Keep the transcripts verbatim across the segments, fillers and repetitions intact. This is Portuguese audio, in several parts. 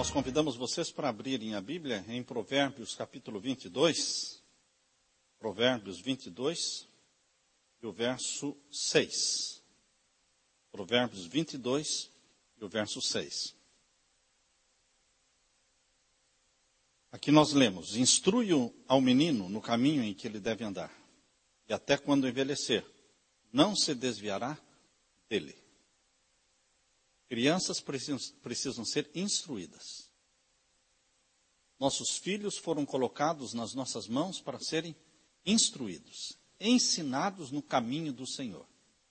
nós convidamos vocês para abrirem a Bíblia em Provérbios capítulo vinte e dois, Provérbios vinte e dois, e o verso seis. Provérbios vinte e dois, e o verso seis. Aqui nós lemos: instrui ao menino no caminho em que ele deve andar, e até quando envelhecer, não se desviará dele. Crianças precisam, precisam ser instruídas. Nossos filhos foram colocados nas nossas mãos para serem instruídos, ensinados no caminho do Senhor.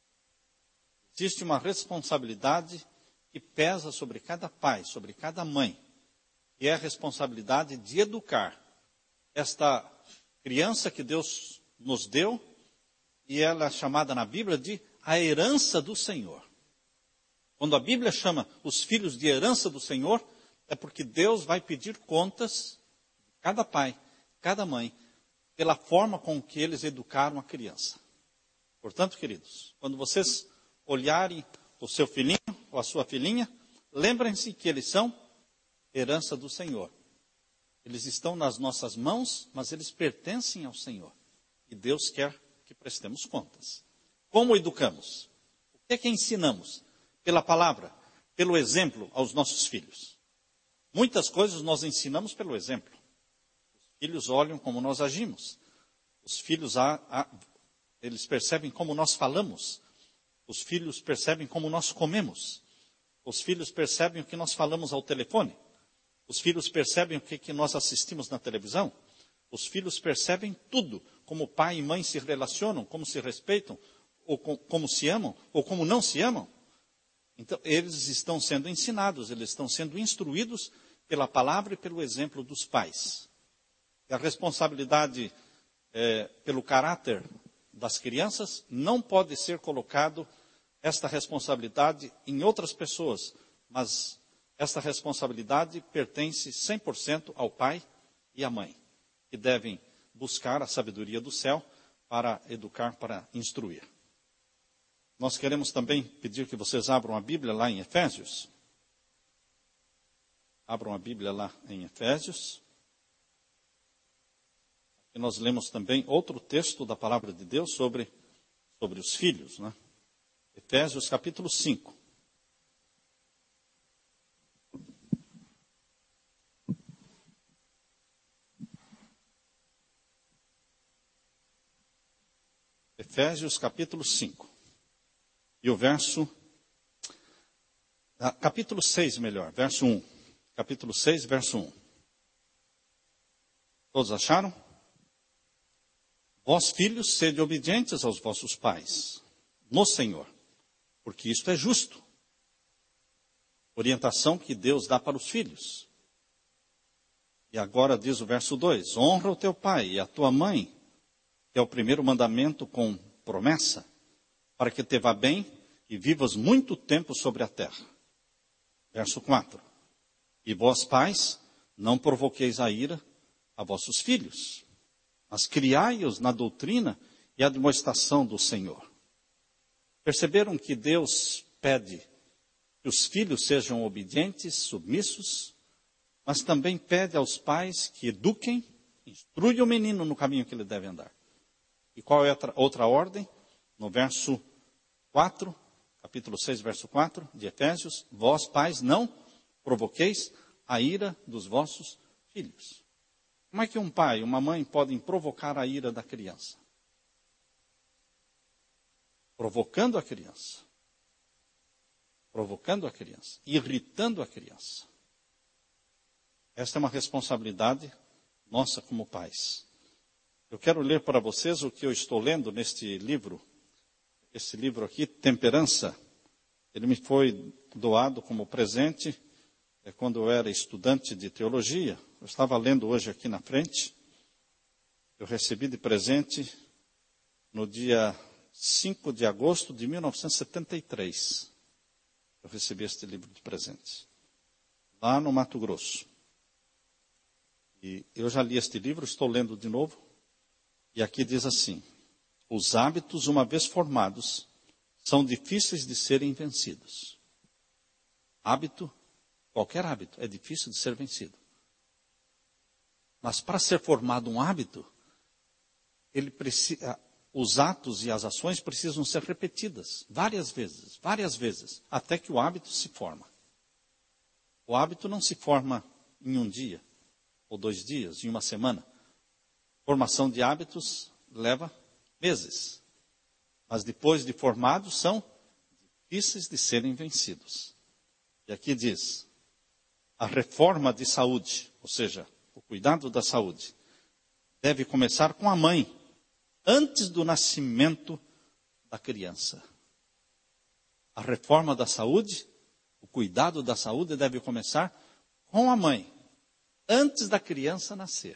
Existe uma responsabilidade que pesa sobre cada pai, sobre cada mãe, que é a responsabilidade de educar esta criança que Deus nos deu, e ela é chamada na Bíblia de a herança do Senhor. Quando a Bíblia chama os filhos de herança do Senhor, é porque Deus vai pedir contas de cada pai, cada mãe, pela forma com que eles educaram a criança. Portanto, queridos, quando vocês olharem o seu filhinho ou a sua filhinha, lembrem-se que eles são herança do Senhor. Eles estão nas nossas mãos, mas eles pertencem ao Senhor. E Deus quer que prestemos contas. Como educamos? O que é que ensinamos? Pela palavra, pelo exemplo aos nossos filhos. Muitas coisas nós ensinamos pelo exemplo. Os filhos olham como nós agimos. Os filhos, a, a, eles percebem como nós falamos. Os filhos percebem como nós comemos. Os filhos percebem o que nós falamos ao telefone. Os filhos percebem o que, que nós assistimos na televisão. Os filhos percebem tudo, como pai e mãe se relacionam, como se respeitam, ou com, como se amam, ou como não se amam. Então, eles estão sendo ensinados, eles estão sendo instruídos pela palavra e pelo exemplo dos pais. E a responsabilidade é, pelo caráter das crianças não pode ser colocado esta responsabilidade em outras pessoas, mas esta responsabilidade pertence cem por cento ao pai e à mãe, que devem buscar a sabedoria do céu para educar, para instruir. Nós queremos também pedir que vocês abram a Bíblia lá em Efésios. Abram a Bíblia lá em Efésios. E nós lemos também outro texto da palavra de Deus sobre, sobre os filhos, né? Efésios capítulo cinco. Efésios capítulo cinco. E o verso, ah, capítulo seis melhor, verso um. Capítulo seis, verso um. Todos acharam? Vós, filhos, sede obedientes aos vossos pais, no Senhor, porque isto é justo. Orientação que Deus dá para os filhos. E agora diz o verso dois, honra o teu pai e a tua mãe, que é o primeiro mandamento com promessa, para que te vá bem e vivas muito tempo sobre a terra. Verso quatro. E vós, pais, não provoqueis a ira a vossos filhos, mas criai-os na doutrina e admoestação do Senhor. Perceberam que Deus pede que os filhos sejam obedientes, submissos, mas também pede aos pais que eduquem, instruam o menino no caminho que ele deve andar. E qual é a outra ordem? No verso quatro, capítulo seis, verso quatro de Efésios, vós, pais, não provoqueis a ira dos vossos filhos. Como é que um pai e uma mãe podem provocar a ira da criança? Provocando a criança. Provocando a criança. Irritando a criança. Esta é uma responsabilidade nossa como pais. Eu quero ler para vocês o que eu estou lendo neste livro. Esse livro aqui, Temperança. Ele me foi doado como presente é, quando eu era estudante de teologia. Eu estava lendo hoje aqui na frente. Eu recebi de presente no dia cinco de agosto de mil novecentos e setenta e três. Eu recebi este livro de presente. Lá no Mato Grosso. E eu já li este livro, estou lendo de novo. E aqui diz assim: os hábitos, uma vez formados, são difíceis de serem vencidos. Hábito Qualquer hábito é difícil de ser vencido. Mas para ser formado um hábito, ele precisa, os atos e as ações precisam ser repetidas várias vezes, várias vezes, até que o hábito se forma. O hábito não se forma em um dia, ou dois dias, em uma semana. Formação de hábitos leva meses. Mas depois de formados, são difíceis de serem vencidos. E aqui diz, a reforma de saúde, ou seja, o cuidado da saúde, deve começar com a mãe, antes do nascimento da criança. A reforma da saúde, o cuidado da saúde deve começar com a mãe, antes da criança nascer.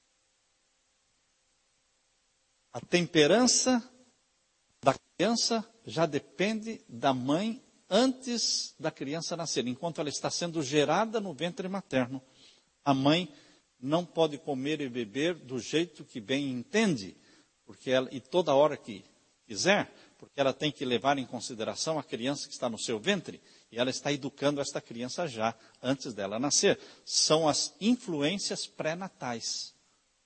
A temperança da criança já depende da mãe antes da criança nascer. Enquanto ela está sendo gerada no ventre materno, a mãe não pode comer e beber do jeito que bem entende, porque ela, e toda hora que quiser, porque ela tem que levar em consideração a criança que está no seu ventre, e ela está educando esta criança já antes dela nascer. São as influências pré-natais.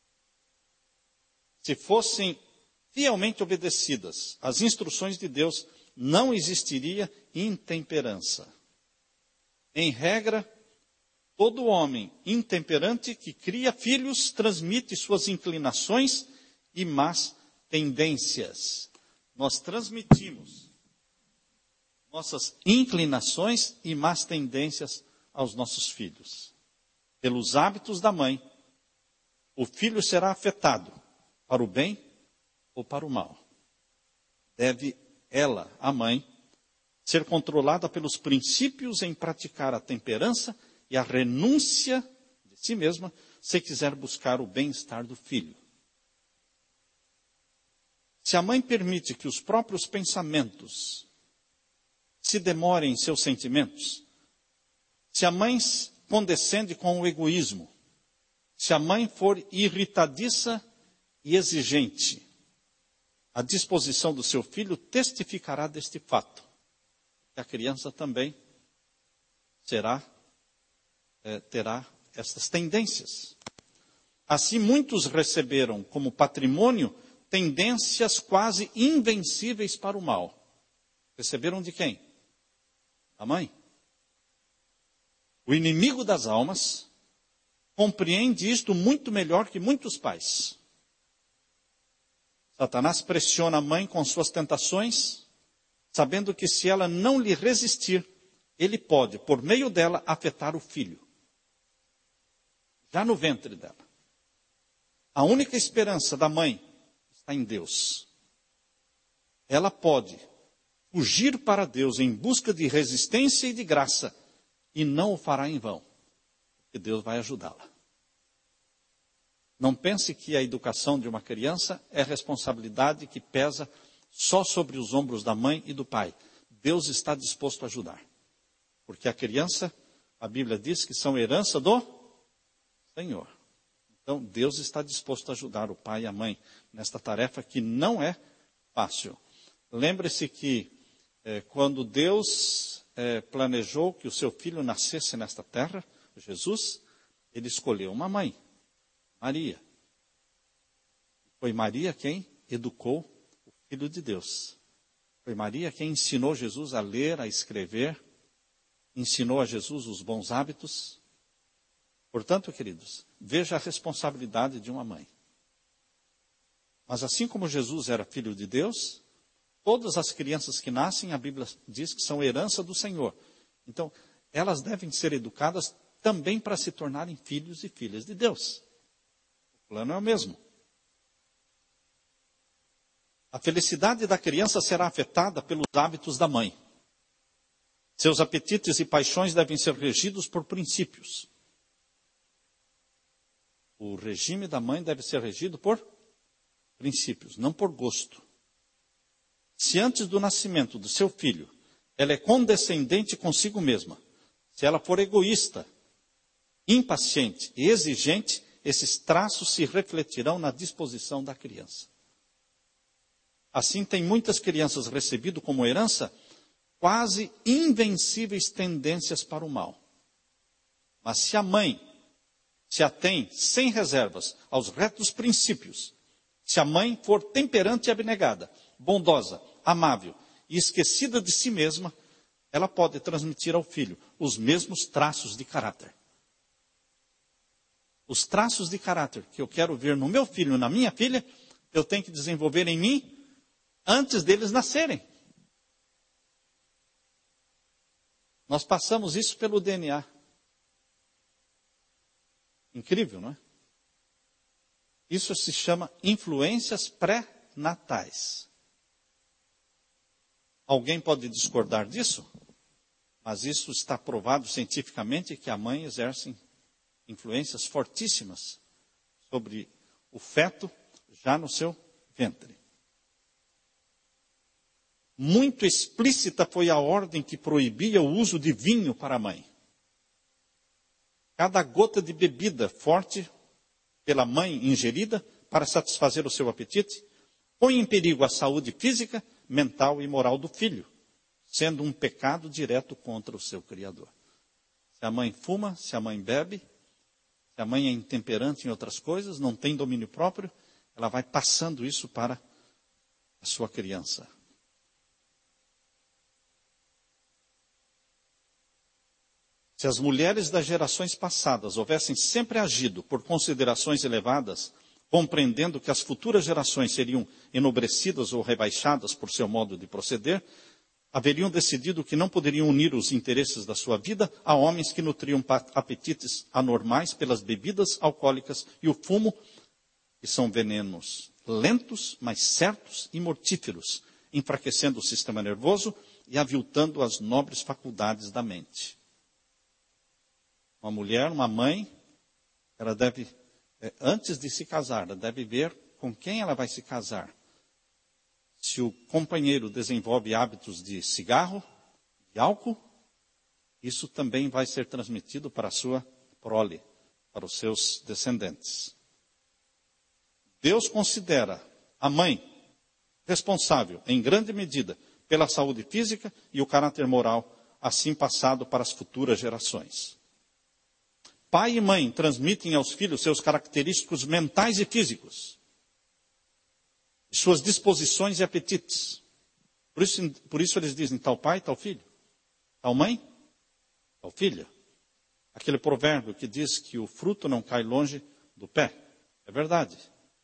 Se fossem fielmente obedecidas as instruções de Deus, não existiria intemperança. Em regra, todo homem intemperante que cria filhos transmite suas inclinações e más tendências. Nós transmitimos nossas inclinações e más tendências aos nossos filhos. Pelos hábitos da mãe, o filho será afetado para o bem ou para o mal. Deve ela, a mãe, ser controlada pelos princípios em praticar a temperança e a renúncia de si mesma, se quiser buscar o bem-estar do filho. Se a mãe permite que os próprios pensamentos se demorem em seus sentimentos, se a mãe condescende com o egoísmo, se a mãe for irritadiça e exigente, a disposição do seu filho testificará deste fato. A criança também será, é, terá essas tendências. Assim, muitos receberam como patrimônio tendências quase invencíveis para o mal. Receberam de quem? Da mãe. O inimigo das almas compreende isto muito melhor que muitos pais. Satanás pressiona a mãe com suas tentações, sabendo que se ela não lhe resistir, ele pode, por meio dela, afetar o filho. Já no ventre dela. A única esperança da mãe está em Deus. Ela pode fugir para Deus em busca de resistência e de graça, e não o fará em vão, porque Deus vai ajudá-la. Não pense que a educação de uma criança é responsabilidade que pesa só sobre os ombros da mãe e do pai. Deus está disposto a ajudar. Porque a criança, a Bíblia diz que são herança do Senhor. Então, Deus está disposto a ajudar o pai e a mãe nesta tarefa que não é fácil. Lembre-se que eh, quando Deus eh, planejou que o seu filho nascesse nesta terra, Jesus, ele escolheu uma mãe, Maria. Foi Maria quem educou o Filho de Deus. Foi Maria quem ensinou Jesus a ler, a escrever, ensinou a Jesus os bons hábitos. Portanto, queridos, veja a responsabilidade de uma mãe. Mas assim como Jesus era filho de Deus, todas as crianças que nascem, a Bíblia diz que são herança do Senhor. Então, elas devem ser educadas também para se tornarem filhos e filhas de Deus. O plano é o mesmo. A felicidade da criança será afetada pelos hábitos da mãe. Seus apetites e paixões devem ser regidos por princípios. O regime da mãe deve ser regido por princípios, não por gosto. Se antes do nascimento do seu filho, ela é condescendente consigo mesma, se ela for egoísta, impaciente e exigente, esses traços se refletirão na disposição da criança. Assim, tem muitas crianças recebido como herança quase invencíveis tendências para o mal. Mas se a mãe se atém sem reservas aos retos princípios, se a mãe for temperante e abnegada, bondosa, amável e esquecida de si mesma, ela pode transmitir ao filho os mesmos traços de caráter. Os traços de caráter que eu quero ver no meu filho e na minha filha, eu tenho que desenvolver em mim antes deles nascerem. Nós passamos isso pelo D N A. Incrível, não é? Isso se chama influências pré-natais. Alguém pode discordar disso? Mas isso está provado cientificamente que a mãe exerce influências fortíssimas sobre o feto já no seu ventre. Muito explícita foi a ordem que proibia o uso de vinho para a mãe. Cada gota de bebida forte pela mãe ingerida para satisfazer o seu apetite põe em perigo a saúde física, mental e moral do filho, sendo um pecado direto contra o seu Criador. Se a mãe fuma, se a mãe bebe, se a mãe é intemperante em outras coisas, não tem domínio próprio, ela vai passando isso para a sua criança. Se as mulheres das gerações passadas houvessem sempre agido por considerações elevadas, compreendendo que as futuras gerações seriam enobrecidas ou rebaixadas por seu modo de proceder, haveriam decidido que não poderiam unir os interesses da sua vida a homens que nutriam apetites anormais pelas bebidas alcoólicas e o fumo, que são venenos lentos, mas certos e mortíferos, enfraquecendo o sistema nervoso e aviltando as nobres faculdades da mente. Uma mulher, uma mãe, ela deve, antes de se casar, ela deve ver com quem ela vai se casar. Se o companheiro desenvolve hábitos de cigarro, de álcool, isso também vai ser transmitido para a sua prole, para os seus descendentes. Deus considera a mãe responsável, em grande medida, pela saúde física e o caráter moral, assim passado para as futuras gerações. Pai e mãe transmitem aos filhos seus característicos mentais e físicos, suas disposições e apetites. Por isso, por isso eles dizem, tal pai, tal filho. Tal mãe, tal filha. Aquele provérbio que diz que o fruto não cai longe do pé. É verdade.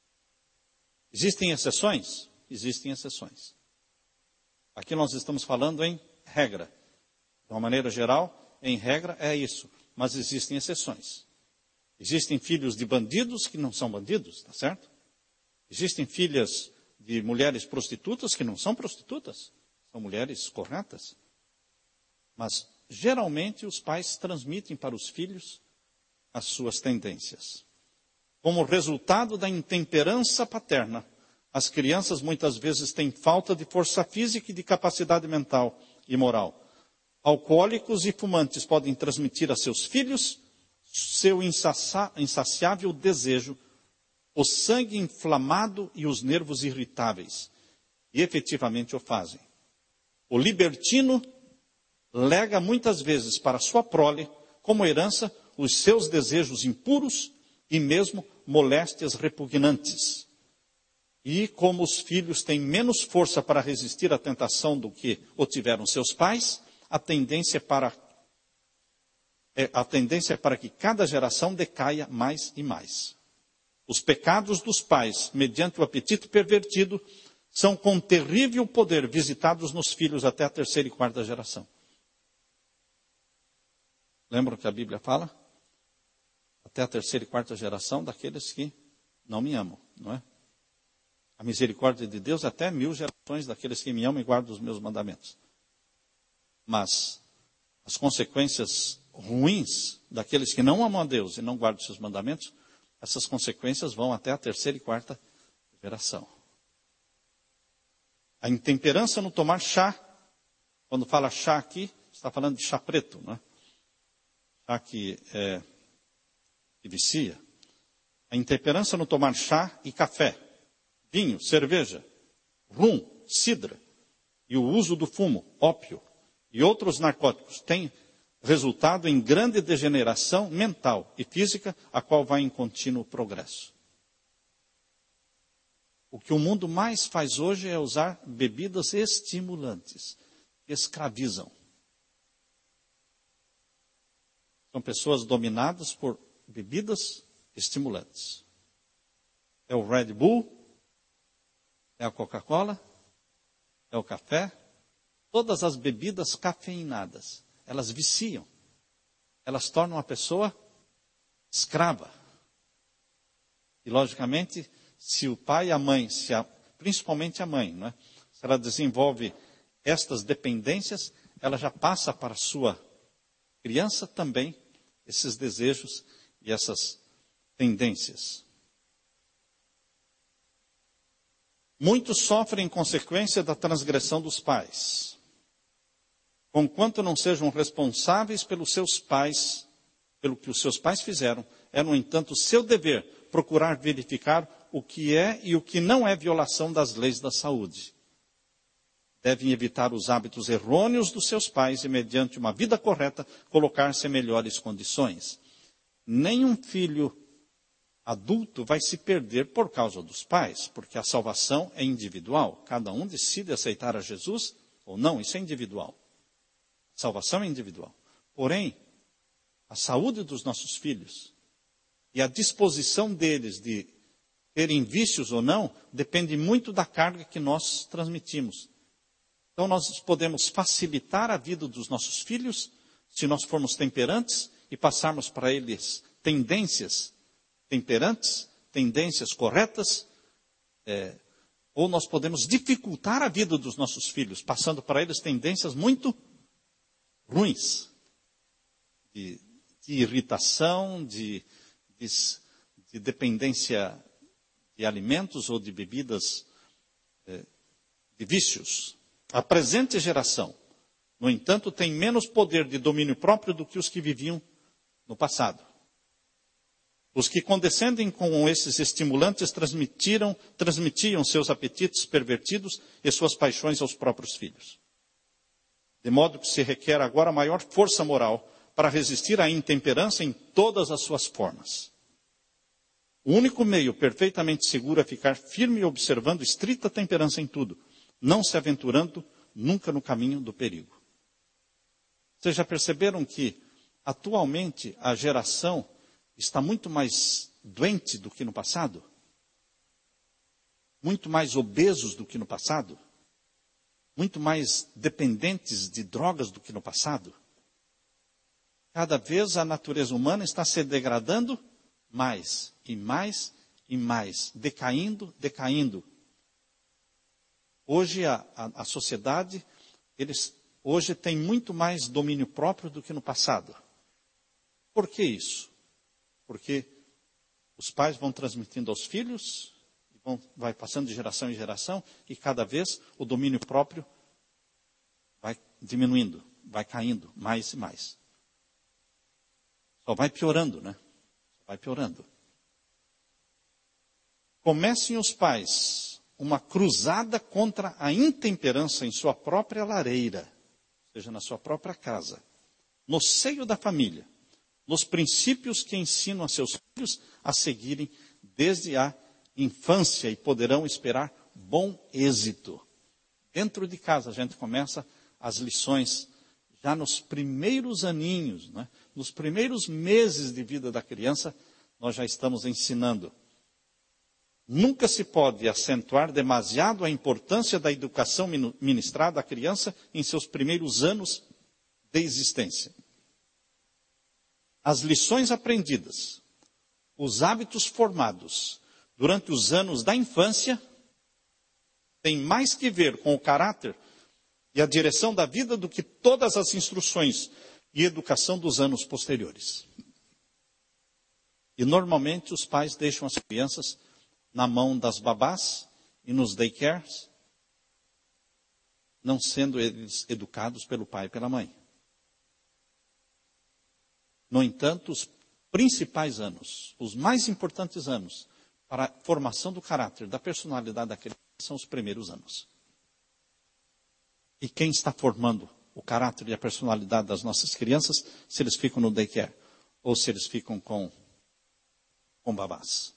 Existem exceções? Existem exceções. Aqui nós estamos falando em regra. De uma maneira geral, em regra é isso. Mas existem exceções. Existem filhos de bandidos que não são bandidos, tá certo? Existem filhas de mulheres prostitutas que não são prostitutas, são mulheres corretas. Mas, geralmente, os pais transmitem para os filhos as suas tendências. Como resultado da intemperança paterna, as crianças muitas vezes têm falta de força física e de capacidade mental e moral. Alcoólicos e fumantes podem transmitir a seus filhos seu insaciável desejo, o sangue inflamado e os nervos irritáveis. E efetivamente o fazem. O libertino lega muitas vezes para sua prole, como herança, os seus desejos impuros e mesmo moléstias repugnantes. E como os filhos têm menos força para resistir à tentação do que o tiveram seus pais, a tendência, para, é, a tendência é para que cada geração decaia mais e mais. Os pecados dos pais, mediante o apetite pervertido, são com terrível poder visitados nos filhos até a terceira e quarta geração. Lembram que a Bíblia fala? Até a terceira e quarta geração daqueles que não me amam, não é? A misericórdia de Deus até mil gerações daqueles que me amam e guardam os meus mandamentos. Mas as consequências ruins daqueles que não amam a Deus e não guardam os seus mandamentos, essas consequências vão até a terceira e quarta geração. A intemperança no tomar chá, quando fala chá aqui, está falando de chá preto, né? Chá que, é, que vicia. A intemperança no tomar chá e café, vinho, cerveja, rum, cidra, e o uso do fumo, ópio, e outros narcóticos tem resultado em grande degeneração mental e física, a qual vai em contínuo progresso. O que o mundo mais faz hoje é usar bebidas estimulantes, que escravizam. São pessoas dominadas por bebidas estimulantes. É o Red Bull, é a Coca-Cola, é o café, todas as bebidas cafeinadas, elas viciam, elas tornam a pessoa escrava. E logicamente, se o pai e a mãe, se a, principalmente a mãe, não é? Se ela desenvolve estas dependências, ela já passa para a sua criança também esses desejos e essas tendências. Muitos sofrem em consequência da transgressão dos pais, conquanto não sejam responsáveis pelos seus pais, pelo que os seus pais fizeram. É, no entanto, seu dever procurar verificar o que é e o que não é violação das leis da saúde. Devem evitar os hábitos errôneos dos seus pais e, mediante uma vida correta, colocar-se em melhores condições. Nenhum filho adulto vai se perder por causa dos pais, porque a salvação é individual. Cada um decide aceitar a Jesus ou não, isso é individual. A salvação é individual. Porém, a saúde dos nossos filhos e a disposição deles de terem vícios ou não, depende muito da carga que nós transmitimos. Então nós podemos facilitar a vida dos nossos filhos, se nós formos temperantes e passarmos para eles tendências temperantes, tendências corretas, é, ou nós podemos dificultar a vida dos nossos filhos, passando para eles tendências muito ruins, de, de irritação, de, de, de dependência de alimentos ou de bebidas, é, de vícios. A presente geração, no entanto, tem menos poder de domínio próprio do que os que viviam no passado. Os que condescendem com esses estimulantes transmitiram, transmitiam seus apetites pervertidos e suas paixões aos próprios filhos. De modo que se requer agora maior força moral para resistir à intemperança em todas as suas formas. O único meio perfeitamente seguro é ficar firme e observando estrita temperança em tudo, não se aventurando nunca no caminho do perigo. Vocês já perceberam que atualmente a geração está muito mais doente do que no passado? Muito mais obesos do que no passado? Muito mais dependentes de drogas do que no passado? Cada vez a natureza humana está se degradando mais e mais e mais, decaindo, decaindo. Hoje a, a, a sociedade, eles hoje tem muito mais domínio próprio do que no passado. Por que isso? Porque os pais vão transmitindo aos filhos, vão, vai passando de geração em geração, e cada vez o domínio próprio vai diminuindo, vai caindo mais e mais. Só vai piorando, né? Só vai piorando. Comecem os pais uma cruzada contra a intemperança em sua própria lareira, ou seja, na sua própria casa, no seio da família, nos princípios que ensinam a seus filhos a seguirem desde a infância e poderão esperar bom êxito. Dentro de casa a gente começa as lições já nos primeiros aninhos, né? Nos primeiros meses de vida da criança, nós já estamos ensinando. Nunca se pode acentuar demasiado a importância da educação ministrada à criança em seus primeiros anos de existência. As lições aprendidas, os hábitos formados durante os anos da infância, têm mais que ver com o caráter e a direção da vida do que todas as instruções e educação dos anos posteriores. E normalmente os pais deixam as crianças na mão das babás e nos daycares, não sendo eles educados pelo pai e pela mãe. No entanto, os principais anos, os mais importantes anos para a formação do caráter, da personalidade da criança, são os primeiros anos. E quem está formando o caráter e a personalidade das nossas crianças se eles ficam no daycare ou se eles ficam com, com babás.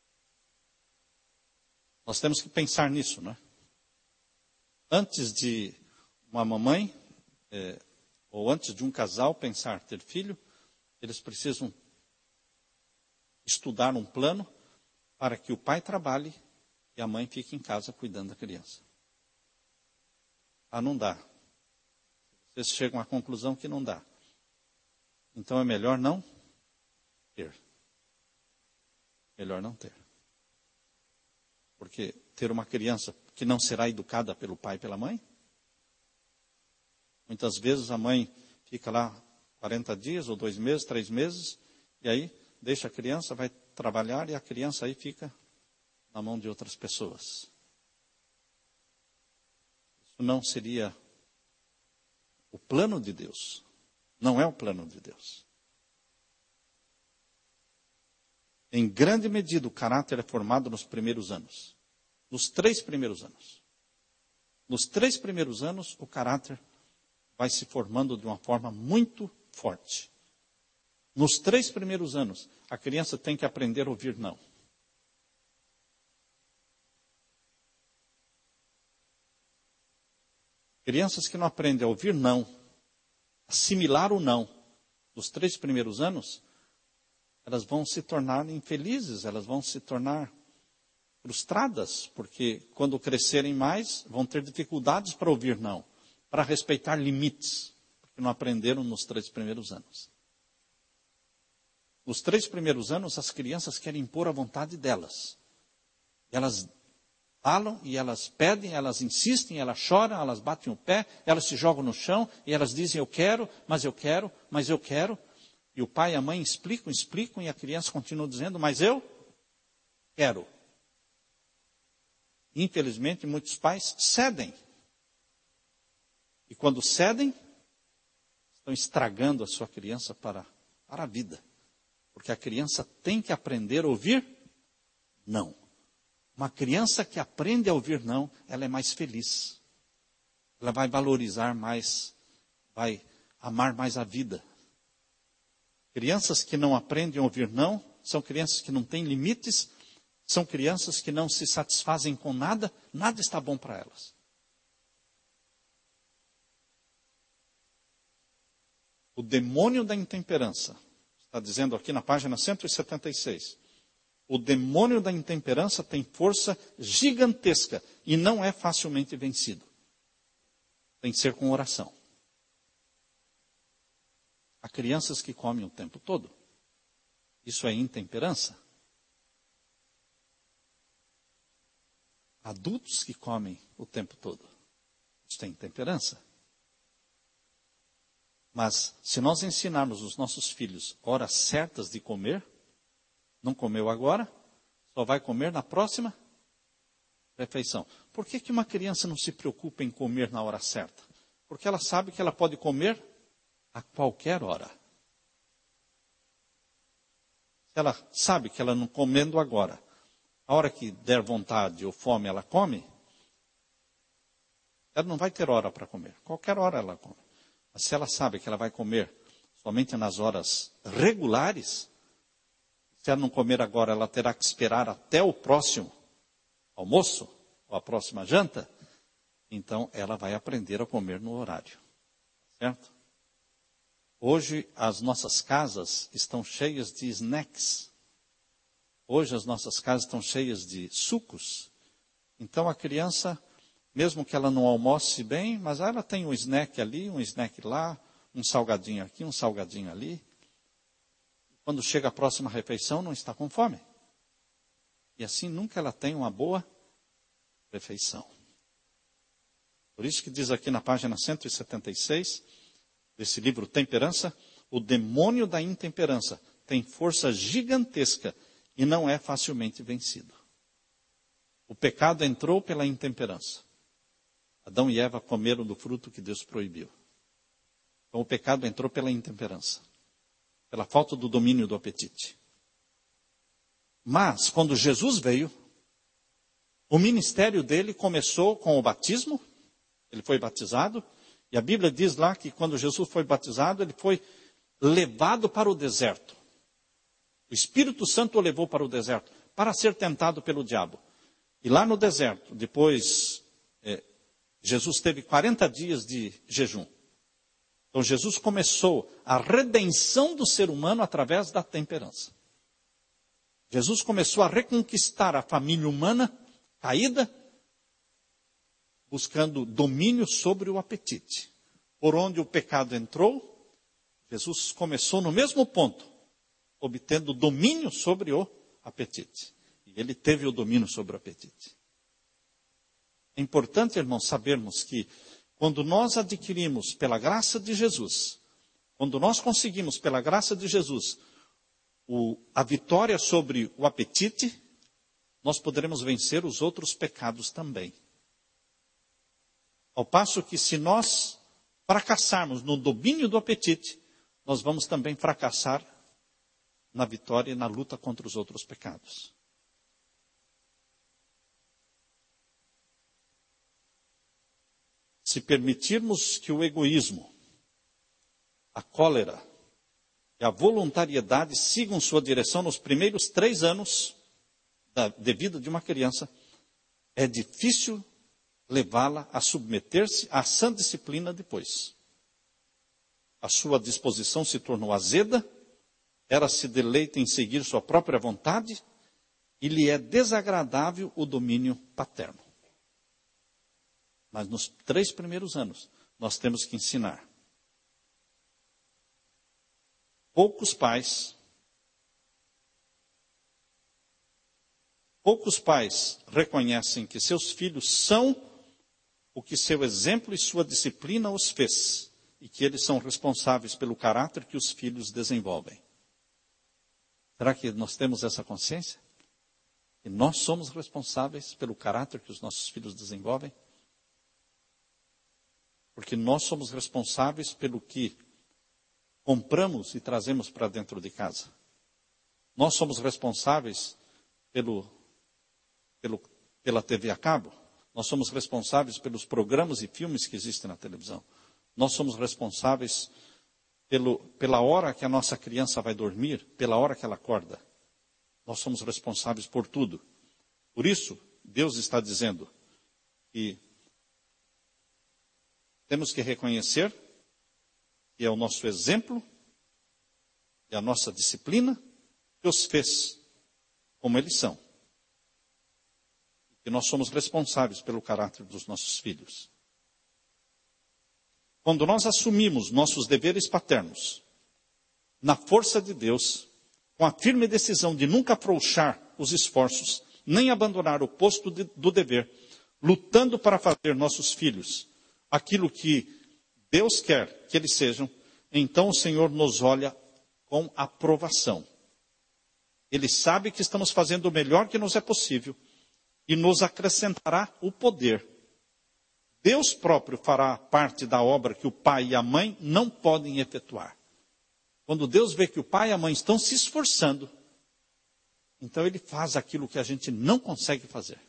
Nós temos que pensar nisso, né? Antes de uma mamãe, é, ou antes de um casal pensar ter filho, eles precisam estudar um plano para que o pai trabalhe e a mãe fique em casa cuidando da criança. Ah, não dá. Vocês chegam à conclusão que não dá. Então é melhor não ter. Melhor não ter. Porque ter uma criança que não será educada pelo pai e pela mãe, muitas vezes a mãe fica lá quarenta dias, ou dois meses, três meses, e aí deixa a criança, vai trabalhar e a criança aí fica na mão de outras pessoas. Isso não seria o plano de Deus. Não é o plano de Deus. Em grande medida, o caráter é formado nos primeiros anos. Nos três primeiros anos. Nos três primeiros anos, o caráter vai se formando de uma forma muito forte. Nos três primeiros anos, a criança tem que aprender a ouvir não. Crianças que não aprendem a ouvir não, assimilar o não, nos três primeiros anos, elas vão se tornar infelizes, elas vão se tornar frustradas, porque quando crescerem mais, vão ter dificuldades para ouvir não, para respeitar limites, porque não aprenderam nos três primeiros anos. Nos três primeiros anos, as crianças querem impor a vontade delas. Elas falam e elas pedem, elas insistem, elas choram, elas batem o pé, elas se jogam no chão e elas dizem eu quero, mas eu quero, mas eu quero. E o pai e a mãe explicam, explicam e a criança continua dizendo, mas eu quero. Infelizmente, muitos pais cedem. E quando cedem, estão estragando a sua criança para, para a vida. Porque a criança tem que aprender a ouvir não. Uma criança que aprende a ouvir não, ela é mais feliz. Ela vai valorizar mais, vai amar mais a vida. Crianças que não aprendem a ouvir não, são crianças que não têm limites, são crianças que não se satisfazem com nada, nada está bom para elas. O demônio da intemperança, está dizendo aqui na página cento e setenta e seis, o demônio da intemperança tem força gigantesca e não é facilmente vencido. Tem que ser com oração. Há crianças que comem o tempo todo. Isso é intemperança. Adultos que comem o tempo todo. Isso é intemperança. Mas se nós ensinarmos os nossos filhos horas certas de comer, não comeu agora, só vai comer na próxima refeição. Por que que uma criança não se preocupa em comer na hora certa? Porque ela sabe que ela pode comer a qualquer hora. Se ela sabe que ela não comendo agora, a hora que der vontade ou fome ela come, ela não vai ter hora para comer. Qualquer hora ela come. Mas se ela sabe que ela vai comer somente nas horas regulares, se ela não comer agora, ela terá que esperar até o próximo almoço, ou a próxima janta, então ela vai aprender a comer no horário. Certo? Hoje as nossas casas estão cheias de snacks. Hoje as nossas casas estão cheias de sucos. Então a criança, mesmo que ela não almoce bem, mas ela tem um snack ali, um snack lá, um salgadinho aqui, um salgadinho ali. Quando chega a próxima refeição, não está com fome. E assim nunca ela tem uma boa refeição. Por isso que diz aqui na página cento e setenta e seis, desse livro Temperança, o demônio da intemperança tem força gigantesca e não é facilmente vencido. O pecado entrou pela intemperança. Adão e Eva comeram do fruto que Deus proibiu. Então o pecado entrou pela intemperança, pela falta do domínio do apetite. Mas, quando Jesus veio, o ministério dele começou com o batismo, ele foi batizado, E a Bíblia diz lá que quando Jesus foi batizado, ele foi levado para o deserto. O Espírito Santo o levou para o deserto, para ser tentado pelo diabo. E lá no deserto, depois, é, Jesus teve quarenta dias de jejum. Então Jesus começou a redenção do ser humano através da temperança. Jesus começou a reconquistar a família humana caída, buscando domínio sobre o apetite. Por onde o pecado entrou, Jesus começou no mesmo ponto, obtendo domínio sobre o apetite. E ele teve o domínio sobre o apetite. É importante, irmãos, sabermos que quando nós adquirimos pela graça de Jesus, quando nós conseguimos pela graça de Jesus o, a vitória sobre o apetite, nós poderemos vencer os outros pecados também. Ao passo que se nós fracassarmos no domínio do apetite, nós vamos também fracassar na vitória e na luta contra os outros pecados. Se permitirmos que o egoísmo, a cólera e a voluntariedade sigam sua direção nos primeiros três anos da, de vida de uma criança, é difícil levá-la a submeter-se à sã disciplina depois. A sua disposição se tornou azeda, ela se deleita em seguir sua própria vontade e lhe é desagradável o domínio paterno. Mas nos três primeiros anos, nós temos que ensinar. Poucos pais, poucos pais reconhecem que seus filhos são o que seu exemplo e sua disciplina os fez, e que eles são responsáveis pelo caráter que os filhos desenvolvem. Será que nós temos essa consciência? Que nós somos responsáveis pelo caráter que os nossos filhos desenvolvem? Porque nós somos responsáveis pelo que compramos e trazemos para dentro de casa. Nós somos responsáveis pelo, pelo, pela T V a cabo. Nós somos responsáveis pelos programas e filmes que existem na televisão. Nós somos responsáveis pelo, pela hora que a nossa criança vai dormir, pela hora que ela acorda. Nós somos responsáveis por tudo. Por isso, Deus está dizendo que temos que reconhecer que é o nosso exemplo e a nossa disciplina que os fez como eles são. Que nós somos responsáveis pelo caráter dos nossos filhos. Quando nós assumimos nossos deveres paternos, na força de Deus, com a firme decisão de nunca afrouxar os esforços, nem abandonar o posto de, do dever, lutando para fazer nossos filhos aquilo que Deus quer que eles sejam, então o Senhor nos olha com aprovação. Ele sabe que estamos fazendo o melhor que nos é possível e nos acrescentará o poder. Deus próprio fará parte da obra que o pai e a mãe não podem efetuar. Quando Deus vê que o pai e a mãe estão se esforçando, então ele faz aquilo que a gente não consegue fazer.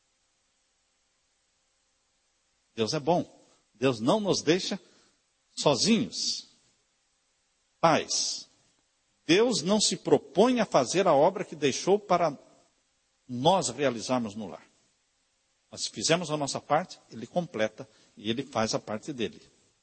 Deus é bom. Deus não nos deixa sozinhos. Pais, Deus não se propõe a fazer a obra que deixou para nós realizarmos no lar. Mas se fizermos a nossa parte, Ele completa e Ele faz a parte dele.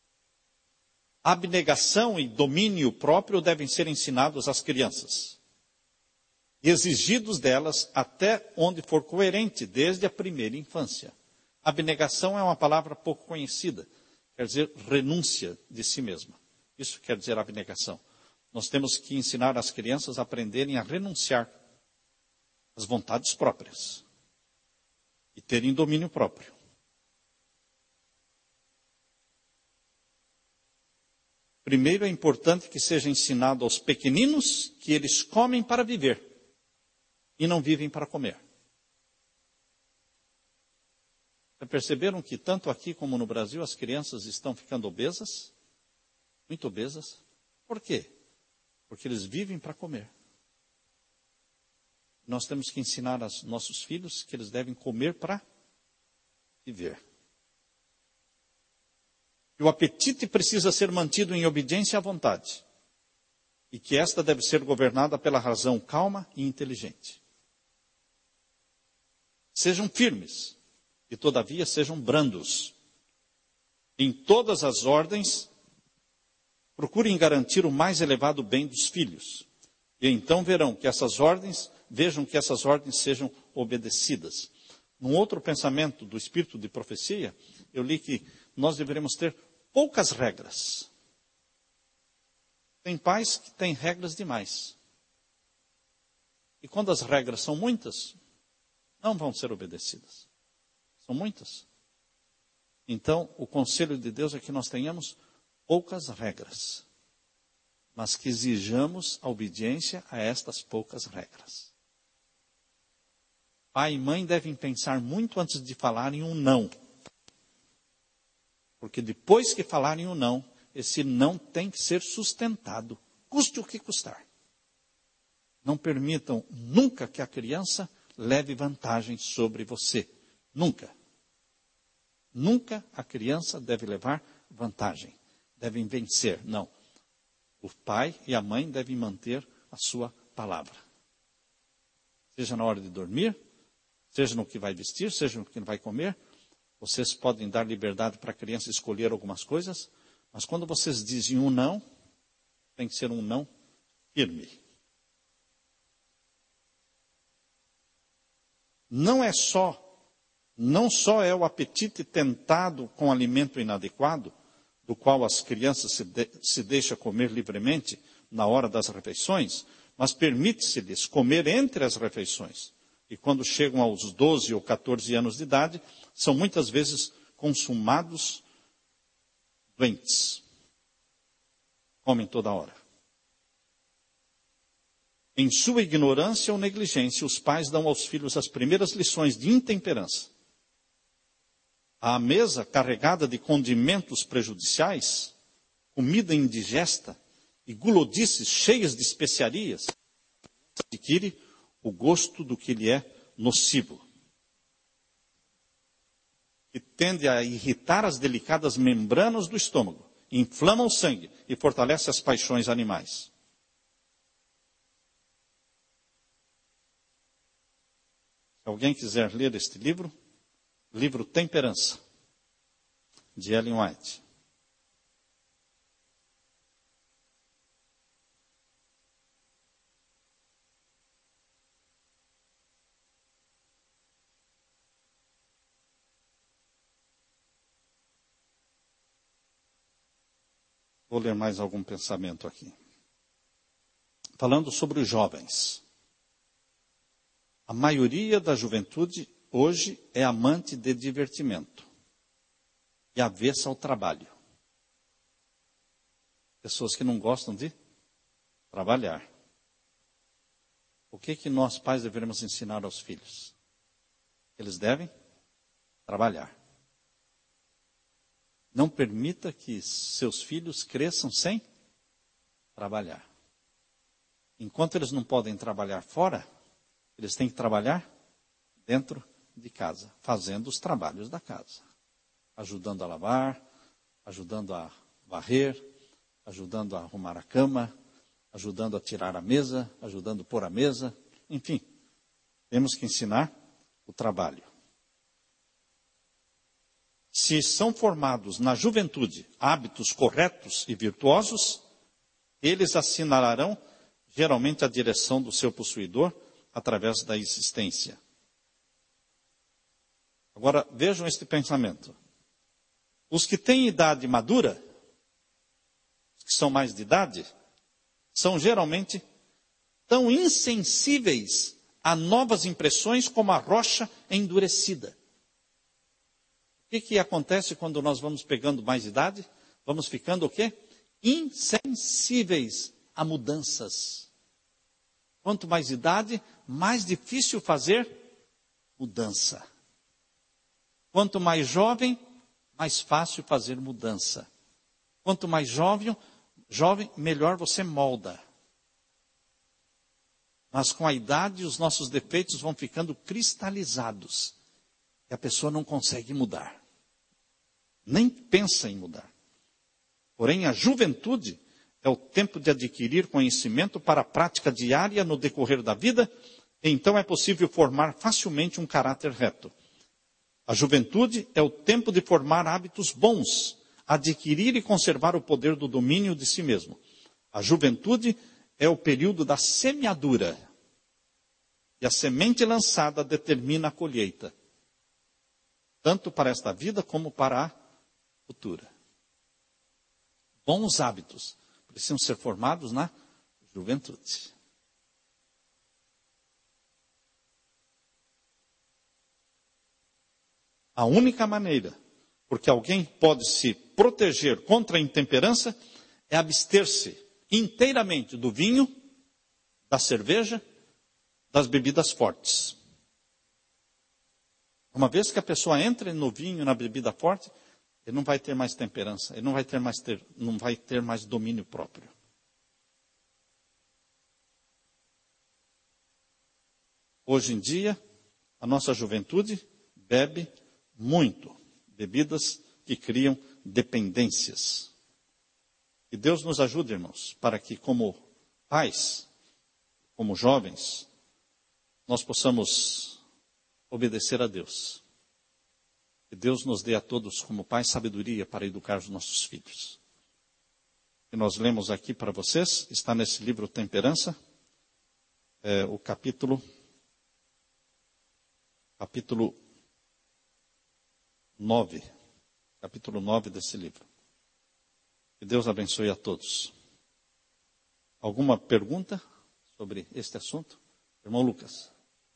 Abnegação e domínio próprio devem ser ensinados às crianças. E exigidos delas até onde for coerente, desde a primeira infância. Abnegação é uma palavra pouco conhecida. Quer dizer renúncia de si mesma. Isso quer dizer abnegação. Nós temos que ensinar as crianças a aprenderem a renunciar às vontades próprias. E terem domínio próprio. Primeiro é importante que seja ensinado aos pequeninos que eles comem para viver. E não vivem para comer. Já perceberam que tanto aqui como no Brasil as crianças estão ficando obesas? Muito obesas. Por quê? Porque eles vivem para comer. Nós temos que ensinar aos nossos filhos que eles devem comer para viver. que o apetite precisa ser mantido em obediência à vontade e que esta deve ser governada pela razão calma e inteligente. Sejam firmes e, todavia, sejam brandos. Em todas as ordens, procurem garantir o mais elevado bem dos filhos. E então verão que essas ordens, vejam que essas ordens sejam obedecidas. Num outro pensamento do espírito de profecia, eu li que nós deveríamos ter poucas regras. Tem pais que têm regras demais. E quando as regras são muitas, não vão ser obedecidas. São muitas. Então, o conselho de Deus é que nós tenhamos poucas regras, mas que exijamos a obediência a estas poucas regras. Pai e mãe devem pensar muito antes de falarem um não. Porque depois que falarem um não, esse não tem que ser sustentado, custe o que custar. Não permitam nunca que a criança leve vantagem sobre você. Nunca. Nunca a criança deve levar vantagem. Devem vencer. Não. O pai e a mãe devem manter a sua palavra. Seja na hora de dormir, seja no que vai vestir, seja no que vai comer. Vocês podem dar liberdade para a criança escolher algumas coisas, mas quando vocês dizem um não, tem que ser um não firme. Não é só, não só é o apetite tentado com alimento inadequado, do qual as crianças se, de, se deixam comer livremente na hora das refeições, mas permite-se-lhes comer entre as refeições. E quando chegam aos doze ou quatorze anos de idade, são muitas vezes consumados doentes. Comem toda hora. Em sua ignorância ou negligência, os pais dão aos filhos as primeiras lições de intemperança. À mesa carregada de condimentos prejudiciais, comida indigesta e gulodices cheias de especiarias, adquire o gosto do que lhe é nocivo, que tende a irritar as delicadas membranas do estômago, inflama o sangue e fortalece as paixões animais. Se alguém quiser ler este livro, livro Temperança, de Ellen White. Vou ler mais algum pensamento aqui. Falando sobre os jovens. A maioria da juventude hoje é amante de divertimento e avessa ao trabalho. Pessoas que não gostam de trabalhar. O que que nós pais deveríamos ensinar aos filhos? Eles devem trabalhar. Não permita que seus filhos cresçam sem trabalhar. Enquanto eles não podem trabalhar fora, eles têm que trabalhar dentro de casa, fazendo os trabalhos da casa. Ajudando a lavar, ajudando a varrer, ajudando a arrumar a cama, ajudando a tirar a mesa, ajudando a pôr a mesa. Enfim, temos que ensinar o trabalho. Se são formados na juventude hábitos corretos e virtuosos, eles assinalarão geralmente a direção do seu possuidor através da existência. Agora, vejam este pensamento. Os que têm idade madura, os que são mais de idade, são geralmente tão insensíveis a novas impressões como a rocha endurecida. O que que acontece quando nós vamos pegando mais idade? Vamos ficando o quê? Insensíveis a mudanças. Quanto mais idade, mais difícil fazer mudança. Quanto mais jovem, mais fácil fazer mudança. Quanto mais jovem, jovem, melhor você molda. Mas com a idade, os nossos defeitos vão ficando cristalizados. E a pessoa não consegue mudar. Nem pensa em mudar. Porém, a juventude é o tempo de adquirir conhecimento para a prática diária no decorrer da vida, e então é possível formar facilmente um caráter reto. A juventude é o tempo de formar hábitos bons, adquirir e conservar o poder do domínio de si mesmo. A juventude é o período da semeadura. E a semente lançada determina a colheita, tanto para esta vida como para a futura. Bons hábitos precisam ser formados na juventude. A única maneira porque alguém pode se proteger contra a intemperança é abster-se inteiramente do vinho, da cerveja, das bebidas fortes. Uma vez que a pessoa entra no vinho, na bebida forte, ele não vai ter mais temperança, ele não vai ter mais, ter, não vai ter mais domínio próprio. Hoje em dia, a nossa juventude bebe muito bebidas que criam dependências. Que Deus nos ajude, irmãos, para que como pais, como jovens, nós possamos obedecer a Deus. Que Deus nos dê a todos, como pais, sabedoria para educar os nossos filhos. Que nós lemos aqui para vocês, está nesse livro Temperança, é, o capítulo, capítulo nove, capítulo nove desse livro. Que Deus abençoe a todos. Alguma pergunta sobre este assunto? Irmão Lucas.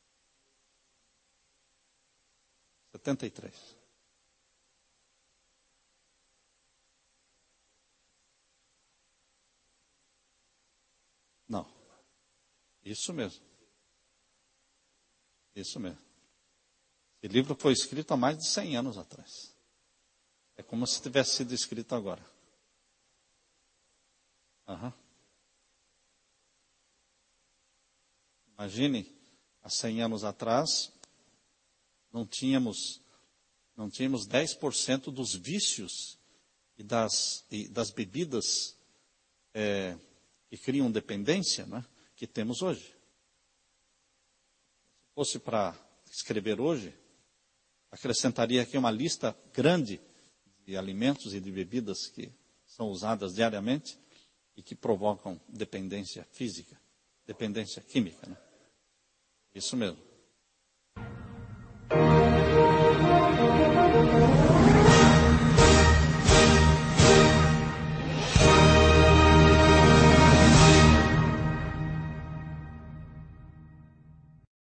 setenta e três. Não. Isso mesmo. Isso mesmo. Esse livro foi escrito há mais de cem anos atrás. É como se tivesse sido escrito agora. Uhum. Imagine, há cem anos atrás, não tínhamos, não tínhamos dez por cento dos vícios e das, e das bebidas é, que criam dependência, né, que temos hoje. Se fosse para escrever hoje, acrescentaria aqui uma lista grande de alimentos e de bebidas que são usadas diariamente e que provocam dependência física, dependência química, né? Isso mesmo.